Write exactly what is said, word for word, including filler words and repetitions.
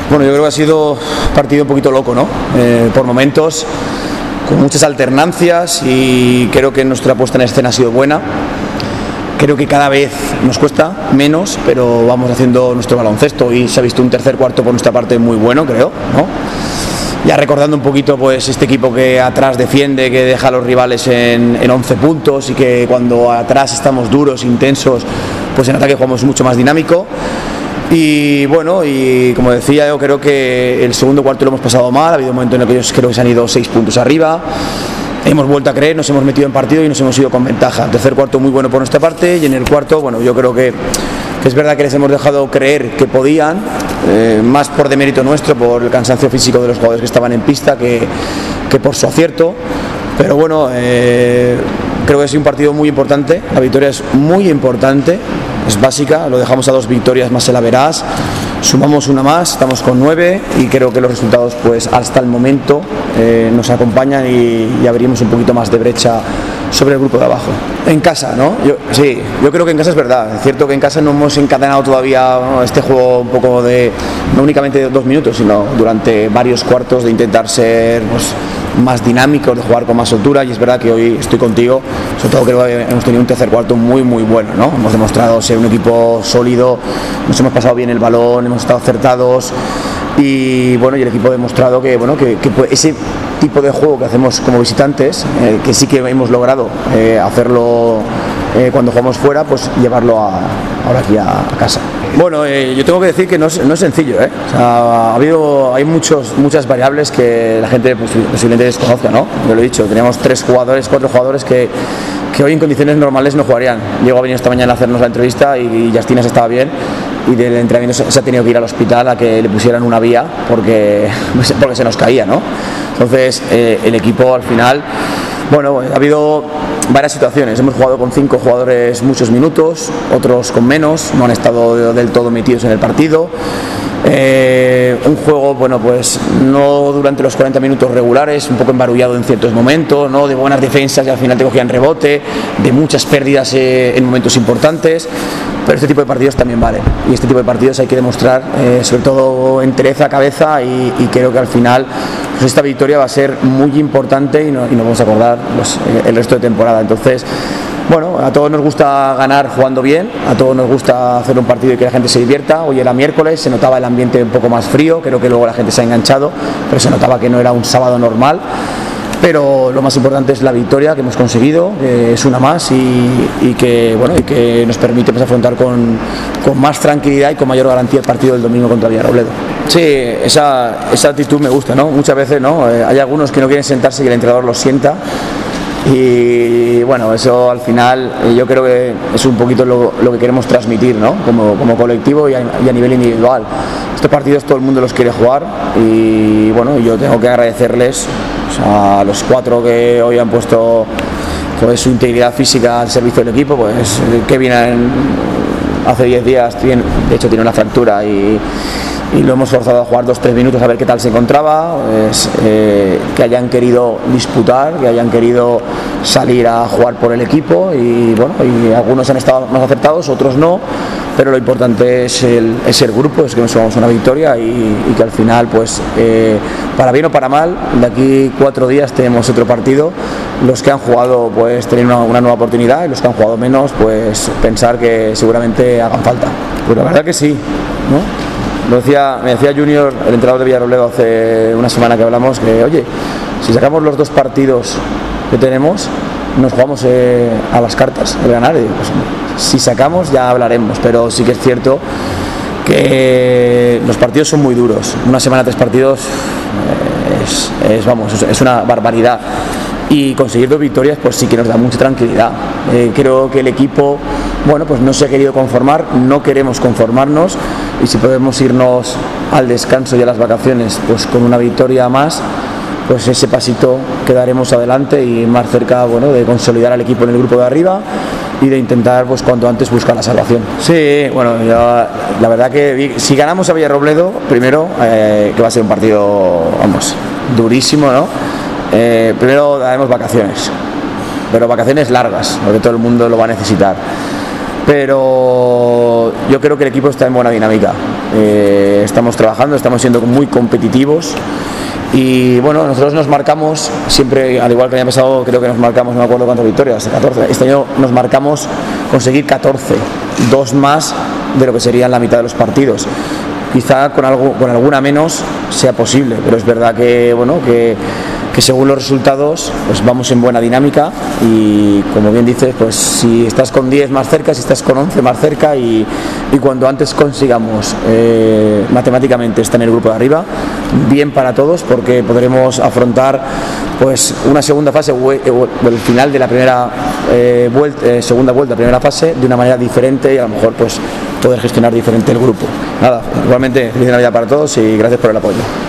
Bueno, yo creo que ha sido un partido un poquito loco, ¿no? Eh, por momentos, con muchas alternancias, y creo que nuestra puesta en escena ha sido buena. Creo que cada vez nos cuesta menos, pero vamos haciendo nuestro baloncesto, y se ha visto un tercer cuarto por nuestra parte muy bueno, creo, ¿no? Ya recordando un poquito pues este equipo que atrás defiende, que deja a los rivales en, en once puntos, y que cuando atrás estamos duros, intensos, pues en ataque jugamos mucho más dinámico. Y bueno, y como decía, yo creo que el segundo cuarto lo hemos pasado mal. Ha habido un momento en el que ellos creo que se han ido seis puntos arriba. Hemos vuelto a creer, nos hemos metido en partido y nos hemos ido con ventaja. El tercer cuarto muy bueno por nuestra parte, y en el cuarto, bueno, yo creo que, que es verdad que les hemos dejado creer que podían, eh, más por demérito nuestro, por el cansancio físico de los jugadores que estaban en pista, que, que por su acierto. Pero bueno, eh, creo que ha sido un partido muy importante. La victoria es muy importante, es básica. Lo dejamos a dos victorias más el Averás. Sumamos una más, estamos con nueve, y creo que los resultados pues hasta el momento eh, nos acompañan, y, y abrimos un poquito más de brecha sobre el grupo de abajo. En casa, ¿no? Yo, sí, yo creo que en casa es verdad. Es cierto que en casa no hemos encadenado todavía, ¿no?, este juego un poco de, no únicamente de dos minutos, sino durante varios cuartos, de intentar ser pues, más dinámicos, de jugar con más soltura. Y es verdad que hoy estoy contigo, sobre todo creo que hemos tenido un tercer cuarto muy muy bueno, ¿no? Hemos demostrado ser un equipo sólido, nos hemos pasado bien el balón, hemos estado acertados, y bueno, y el equipo ha demostrado que, bueno, que, que ese tipo de juego que hacemos como visitantes, eh, que sí que hemos logrado eh, hacerlo eh, cuando jugamos fuera, pues llevarlo a, ahora aquí a, a casa. Bueno, eh, yo tengo que decir que no es, no es sencillo, ¿eh? O sea, ha habido, hay muchos, muchas variables que la gente pues, posiblemente desconozca, ¿no? Yo lo he dicho, teníamos tres jugadores, cuatro jugadores que, que hoy en condiciones normales no jugarían. Diego ha venido esta mañana a hacernos la entrevista, y, y Justinas estaba bien, y del entrenamiento se, se ha tenido que ir al hospital a que le pusieran una vía porque, porque se nos caía, ¿no? Entonces eh, el equipo al final, bueno, ha habido varias situaciones. Hemos jugado con cinco jugadores muchos minutos, otros con menos, no han estado del todo metidos en el partido. Eh, un juego, bueno, pues no durante los cuarenta minutos regulares, un poco embarullado en ciertos momentos, ¿no? De buenas defensas y al final te cogían rebote, de muchas pérdidas eh, en momentos importantes. Pero este tipo de partidos también vale, y este tipo de partidos hay que demostrar eh, sobre todo entereza, cabeza, y, y creo que al final pues esta victoria va a ser muy importante, y, no, y nos vamos a acordar pues, el resto de temporada. Entonces, bueno, a todos nos gusta ganar jugando bien, a todos nos gusta hacer un partido y que la gente se divierta. Hoy era miércoles, se notaba el ambiente un poco más frío, creo que luego la gente se ha enganchado, pero se notaba que no era un sábado normal. Pero lo más importante es la victoria que hemos conseguido, eh, es una más, y, y, que, bueno, y que nos permite pues, afrontar con, con más tranquilidad y con mayor garantía el partido del domingo contra Villarrobledo. Sí, esa, esa actitud me gusta, ¿no? Muchas veces, ¿no? Eh, hay algunos que no quieren sentarse y el entrenador los sienta, y bueno, eso al final eh, yo creo que es un poquito lo, lo que queremos transmitir, ¿no? Como, como colectivo y a, y a nivel individual. Estos partidos todo el mundo los quiere jugar, y bueno, yo tengo que agradecerles a los cuatro que hoy han puesto pues, su integridad física al servicio del equipo. Pues Kevin hace diez días tiene, de hecho tiene una fractura, y, y lo hemos forzado a jugar dos tres minutos a ver qué tal se encontraba. Pues, eh, que hayan querido disputar, que hayan querido salir a jugar por el equipo, y bueno, y algunos han estado más acertados, otros no, pero lo importante es el, es el grupo, es que nos sumamos una victoria, y, y que al final pues eh, para bien o para mal, de aquí cuatro días tenemos otro partido. Los que han jugado pues tienen una, una nueva oportunidad, y los que han jugado menos pues pensar que seguramente hagan falta. Pues la verdad que sí, ¿no? Lo decía, me decía Junior, el entrenador de Villarrobledo, hace una semana que hablamos, que oye, si sacamos los dos partidos que tenemos, nos jugamos eh, a las cartas el ganar. Y digo, pues, si sacamos ya hablaremos, pero sí que es cierto que los partidos son muy duros. Una semana tres partidos eh, es, es, vamos, es una barbaridad, y conseguir dos victorias pues sí que nos da mucha tranquilidad. Eh, creo que el equipo, bueno, pues no se ha querido conformar, no queremos conformarnos, y si podemos irnos al descanso y a las vacaciones pues con una victoria más, pues ese pasito quedaremos adelante y más cerca, bueno, de consolidar al equipo en el grupo de arriba y de intentar pues cuanto antes buscar la salvación. Sí, bueno, yo, la verdad que si ganamos a Villarrobledo, primero, eh, que va a ser un partido, vamos, durísimo, ¿no? Eh, primero daremos vacaciones, pero vacaciones largas, porque todo el mundo lo va a necesitar. pero yo creo que el equipo está en buena dinámica. Eh, estamos trabajando, estamos siendo muy competitivos y bueno, nosotros nos marcamos siempre, al igual que el año pasado, creo que nos marcamos, no me acuerdo cuántas victorias, catorce. Este año nos marcamos conseguir catorce, dos más de lo que serían la mitad de los partidos. Quizá con algo, con alguna menos sea posible, pero es verdad que bueno que, que según los resultados pues vamos en buena dinámica y como bien dices, pues si estás con diez más cerca, si estás con once más cerca y, y cuando antes consigamos eh, matemáticamente estar en el grupo de arriba, bien para todos porque podremos afrontar pues una segunda fase o el final de la primera eh, vuelta, eh, segunda vuelta, primera fase de una manera diferente y a lo mejor pues poder gestionar diferente el grupo. Nada, igualmente feliz Navidad para todos y gracias por el apoyo.